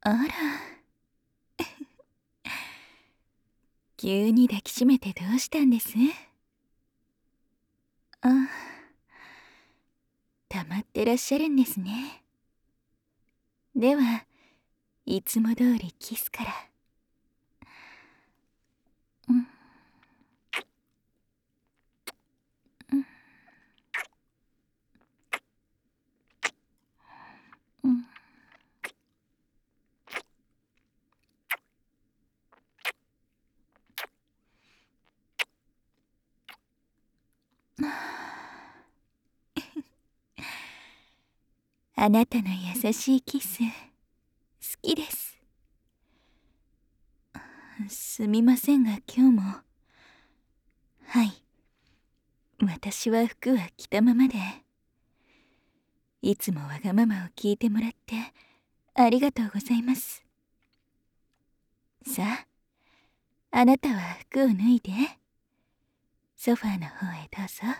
あら、急に抱きしめてどうしたんです？あ、溜まってらっしゃるんですね。では、いつも通りキスから。うん、うん、うん。あなたの優しいキス、好きです。すみませんが今日も。はい。私は服は着たままで。いつもわがままを聞いてもらってありがとうございます。さあ、あなたは服を脱いで、ソファーの方へどうぞ。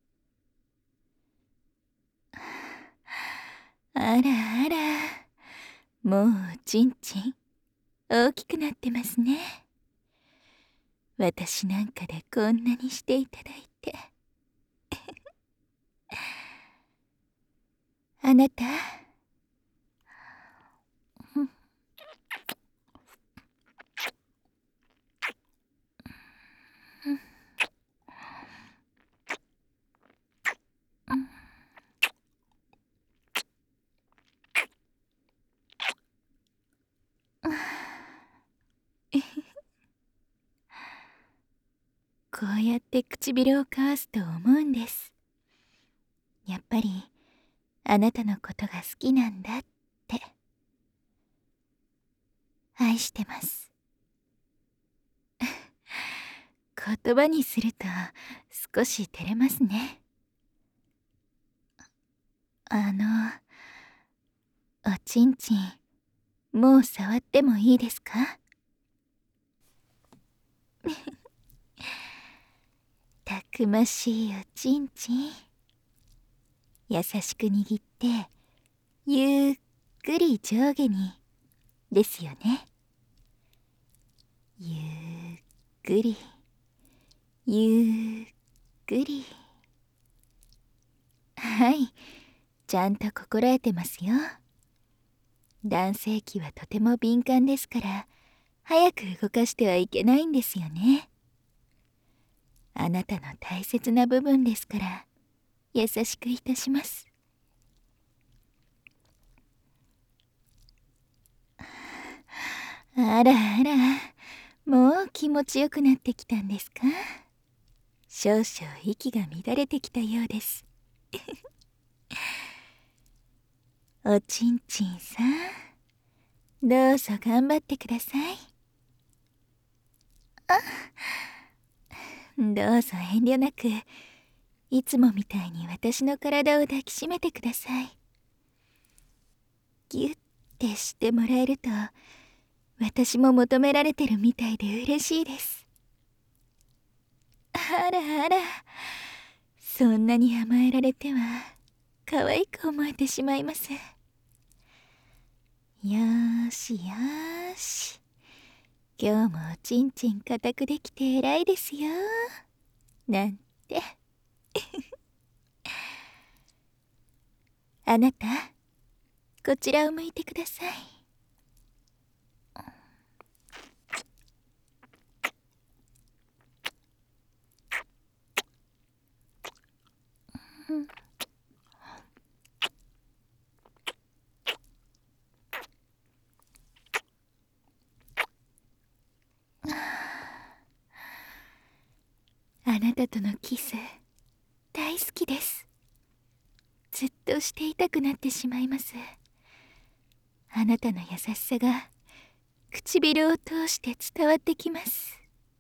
あらあら、もうちんちん大きくなってますね。私なんかでこんなにしていただいて。あなた、うん、うん、こうやって唇を交わすと思うんです。やっぱりあなたのことが好きなんだって。愛してます。言葉にすると少し照れますね。おちんちん、もう触ってもいいですか？たくましいおちんちん。優しく握って、ゆっくり上下に、ですよね。ゆっくり、ゆっくり。はい、ちゃんと心得てますよ。男性器はとても敏感ですから、早く動かしてはいけないんですよね。あなたの大切な部分ですから、優しくいたします。あらあら、もう気持ちよくなってきたんですか？少々息が乱れてきたようです。おちんちんさん、どうぞ頑張ってください。どうぞ遠慮なく、いつもみたいに私の体を抱きしめてください。ギュッてしてもらえると、私も求められてるみたいで嬉しいです。あらあら、そんなに甘えられては可愛く思えてしまいます。よーしよーし、今日もおちんちん固くできて偉いですよなんて。あなた、こちらを向いてください。あなたとのキス大好きです。ずっとしていたくなってしまいます。あなたの優しさが唇を通して伝わってきます。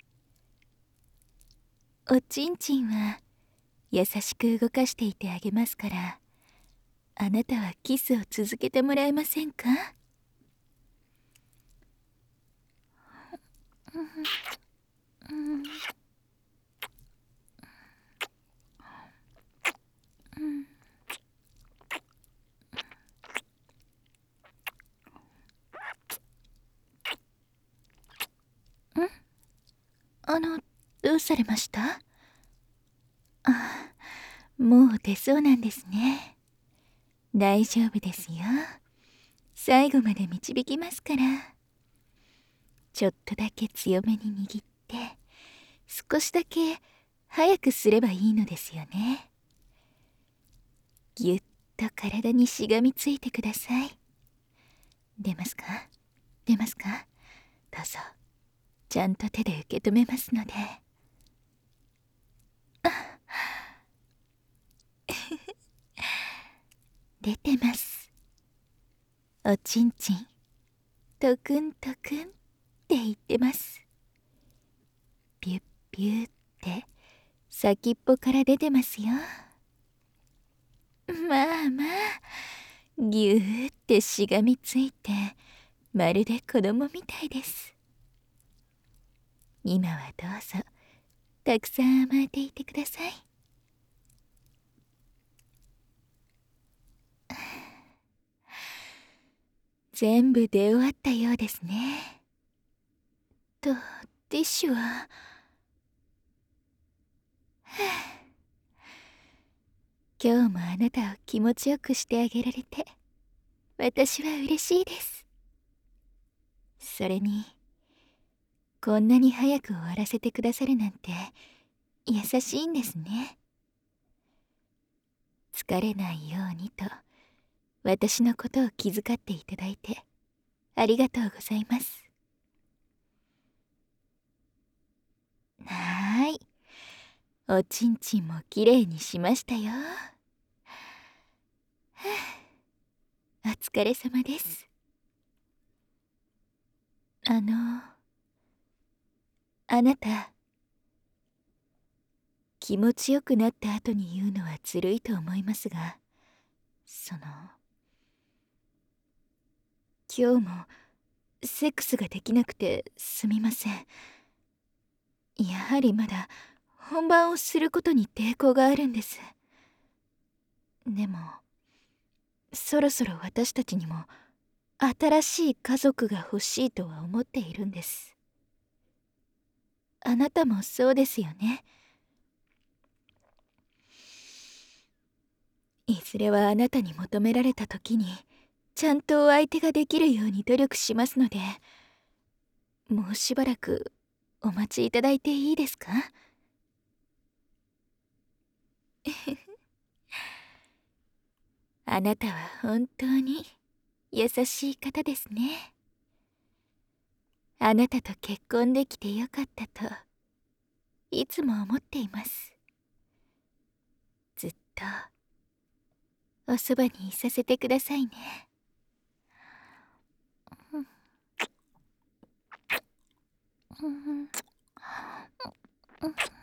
おちんちんは優しく動かしていてあげますから、あなたはキスを続けてもらえませんか？ どうされました？あ、もう出そうなんですね。大丈夫ですよ。最後まで導きますから。ちょっとだけ強めに握って、少しだけ早くすればいいのですよね。ぎゅっと体にしがみついてください。出ますか？出ますか？どうぞ。ちゃんと手で受け止めますので。出てます。おちんちん、トクントクンって言ってます。ピュッピュッって先っぽから出てますよ。まあまあ、ぎゅーってしがみついて、まるで子供みたいです。今はどうぞ、たくさん甘えていてください。全部出終わったようですね。ティッシュは、はあ、今日もあなたを気持ちよくしてあげられて、私は嬉しいです。それに、こんなに早く終わらせてくださるなんて優しいんですね。疲れないようにと私のことを気遣っていただいてありがとうございます。はーい、おちんちんもきれいにしましたよ。はあ、お疲れ様です。あなた、気持ちよくなった後に言うのはずるいと思いますが、今日もセックスができなくてすみません。やはりまだ本番をすることに抵抗があるんです。でもそろそろ私たちにも新しい家族が欲しいとは思っているんです。あなたもそうですよね。いずれはあなたに求められた時にちゃんとお相手ができるように努力しますので、もうしばらくお待ちいただいていいですか？あなたは本当に優しい方ですね。あなたと結婚できてよかったといつも思っています。ずっとおそばにいさせてくださいね。うんうんうん